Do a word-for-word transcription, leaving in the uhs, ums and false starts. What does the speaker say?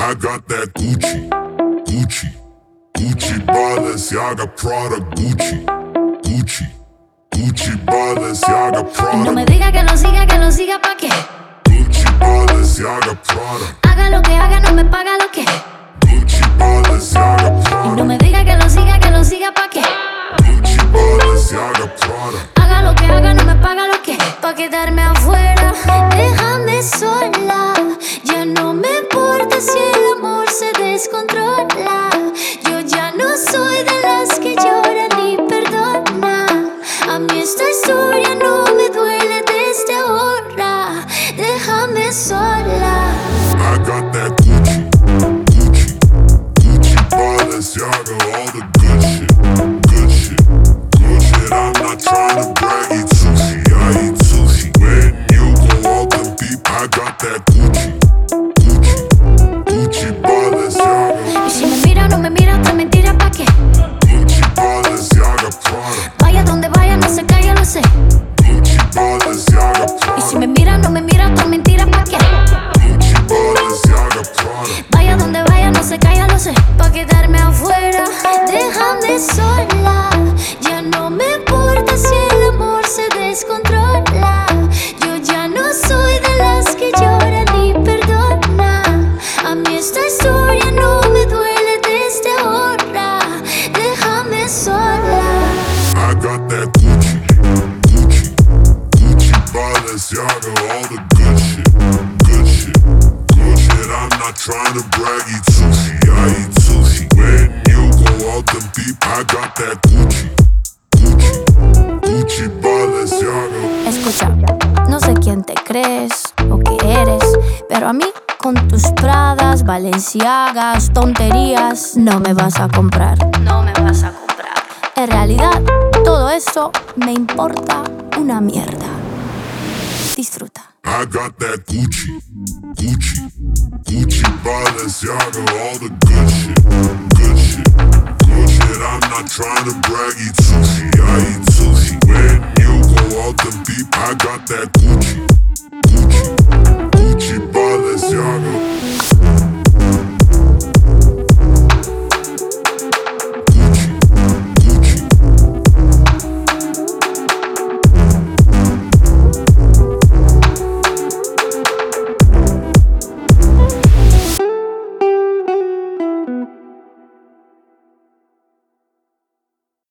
I got that Gucci, Gucci, Gucci, Balenciaga, Prada, Gucci, Gucci, Gucci, Balenciaga, Prada. No me diga que lo siga, que lo siga pa' qué. Gucci, Balenciaga, Prada. Haga lo que haga, no me paga lo que. Gucci, Balenciaga, Prada. Y no me diga que lo siga, que lo siga pa' qué. Gucci, Balenciaga, Prada. Haga lo que haga, no me paga lo que. Pa' quedarme afuera, déjame sola. Ya no me importa si el amor se descontrola. Yo ya no soy de las que lloran ni perdona. A mí esta historia no me duele desde ahora. Déjame sola. I got that Gucci, Gucci, Gucci, Balenciaga, all the good shit, good shit, good shit. I'm not trying to brag, eat sushi, I eat sushi. When you go out and beep, I got that Gucci, Gucci, Gucci, Balenciaga. Y si me mira, no me mira, otra mentira pa' qué. Gucci, Balenciaga, Prada. Vaya donde vaya, no se calla, lo sé. Gucci, Balenciaga, Y si Prada. me mira, no me mira, otra mentira pa' qué. Gucci, Balenciaga, Prada. Vaya donde vaya, no se calla, lo sé. Pa' quedarme afuera, déjame sola. Ya no me importa si el amor se descontrola. Yo ya no soy de las que lloran ni perdona. A mí esta historia no me duele desde ahora. Déjame sola. I got that Gucci, Gucci, Gucci, Balenciaga, all the good shit, good shit, good shit. I'm not trying to brag, eat sushi, I eat sushi. When you go out and beep, I got that Gucci, Gucci, Gucci, Balenciaga. Escucha, no sé quién te crees o qué eres, pero a mí con tus Pradas, Balenciagas, tonterías, no me vas a comprar. No me vas a comprar. En realidad, todo eso me importa una mierda. Disfruta. I got that Gucci, Gucci, Gucci, Balenciaga, all the good shit, good shit, good shit. I'm not trying to brag, eat sushi, I eat sushi. When you go out and beep, I got that Gucci, Gucci, Gucci, Balenciaga.